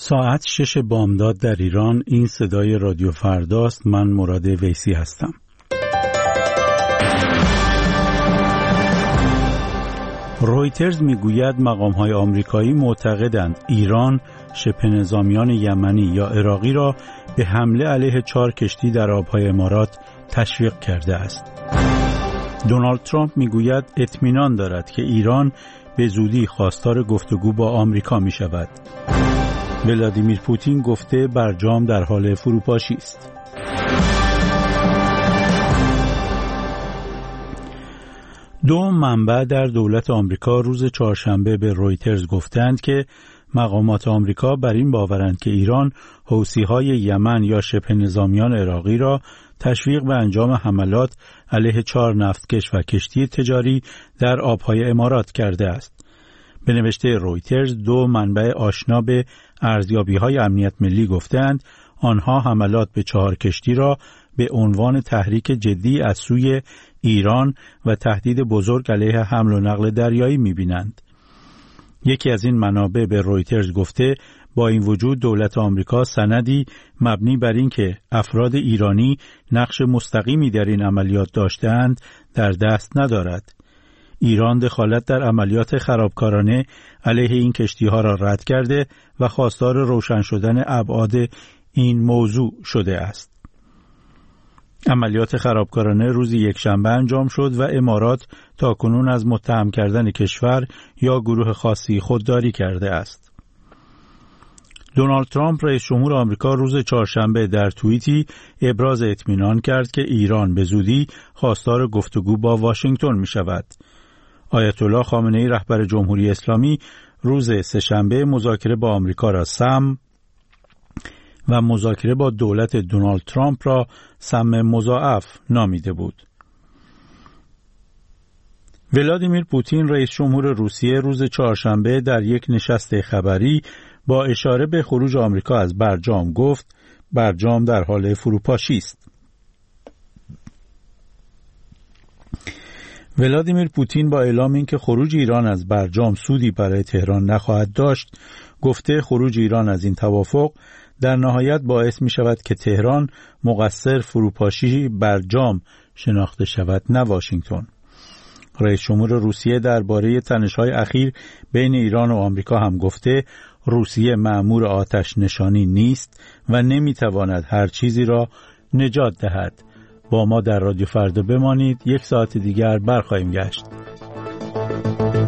ساعت 6 بامداد در ایران. این صدای رادیو فرداست. من مراد ویسی هستم. رویترز میگوید مقام‌های آمریکایی معتقدند ایران شبه نظامیان یمنی یا عراقی را به حمله علیه 4 کشتی در آب‌های امارات تشویق کرده است. دونالد ترامپ میگوید اطمینان دارد که ایران به زودی خواستار گفتگو با آمریکا می شود. ولادیمیر پوتین گفته برجام در حال فروپاشی است. دو منبع در دولت آمریکا روز چهارشنبه به رویترز گفتند که مقامات آمریکا بر این باورند که ایران حوثی‌های یمن یا شبه نظامیان عراقی را تشویق به انجام حملات علیه 4 نفتکش و کشتی تجاری در آبهای امارات کرده است. به نوشته رویترز، دو منبع آشنا به ارزیابی‌های امنیت ملی گفتند آنها حملات به 4 کشتی را به عنوان تحریک جدی از سوی ایران و تهدید بزرگ علیه حمل و نقل دریایی می‌بینند. یکی از این منابع به رویترز گفته با این وجود دولت آمریکا سندی مبنی بر این که افراد ایرانی نقش مستقیمی در این عملیات داشته‌اند در دست ندارد. ایران دخالت در عملیات خرابکارانه علیه این کشتی‌ها را رد کرده و خواستار روشن شدن ابعاد این موضوع شده است. عملیات خرابکارانه روز یکشنبه انجام شد و امارات تاکنون از متهم کردن کشور یا گروه خاصی خودداری کرده است. دونالد ترامپ رئیس جمهور آمریکا روز چهارشنبه در توییتی ابراز اطمینان کرد که ایران به زودی خواستار گفتگو با واشنگتن می شود. آیت الله خامنه‌ای رهبر جمهوری اسلامی روز سه‌شنبه مذاکره با آمریکا را سم و مذاکره با دولت دونالد ترامپ را سم مضاعف نامیده بود. ولادیمیر پوتین رئیس جمهور روسیه روز چهارشنبه در یک نشست خبری با اشاره به خروج آمریکا از برجام گفت برجام در حال فروپاشی است. ولادیمیر پوتین با اعلام اینکه خروج ایران از برجام سودی برای تهران نخواهد داشت، گفته خروج ایران از این توافق در نهایت باعث می شود که تهران مقصر فروپاشی برجام شناخته شود، نه واشنگتن. رئیس جمهور روسیه درباره تنش‌های اخیر بین ایران و آمریکا هم گفته روسیه مأمور آتش نشانی نیست و نمی‌تواند هر چیزی را نجات دهد. با ما در رادیو فردا بمانید. 1 ساعت دیگر برخواهیم گشت.